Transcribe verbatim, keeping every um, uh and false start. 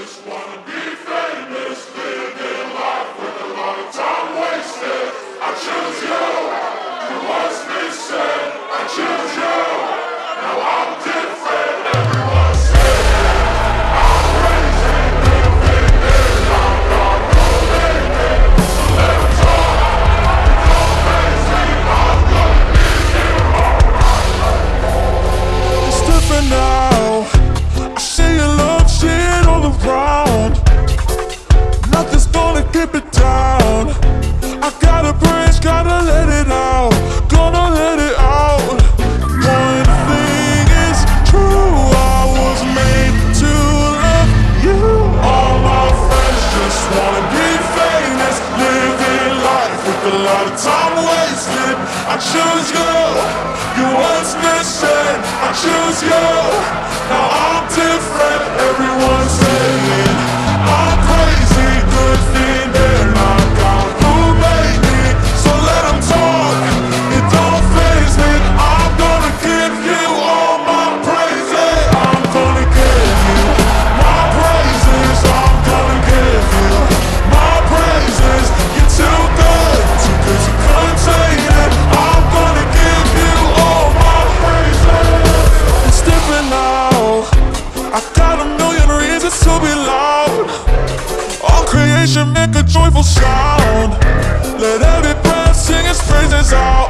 just wanna be famous, living life with a lot of time wasted. I choose you, you once been said. I choose you, now I'm different. Everyone said I'm crazy, living it like I'm rolling it. So let them talk, don't face me, I'm gonna give you alright. It's different now, I see your love shit all around. Nothing's gonna keep it down. I gotta breathe, gotta let it out, gonna let it out. One thing is true, I was made to love you. All my friends just wanna be famous, living life with a lot of time wasted. I choose you, you once missing. I choose you, now I'm different. Everyone's saying I'm crazy, good thing they're not gone. Who made me? So let them talk, it don't faze me. I'm gonna give you all my praises. I'm gonna give you my praises. I'm gonna give you my praises. You're too good, too good to contain it. I'm gonna give you all my praises. It's different now, I got a million reasons to be loud. All creation make a joyful sound. Let every breath sing its praises out.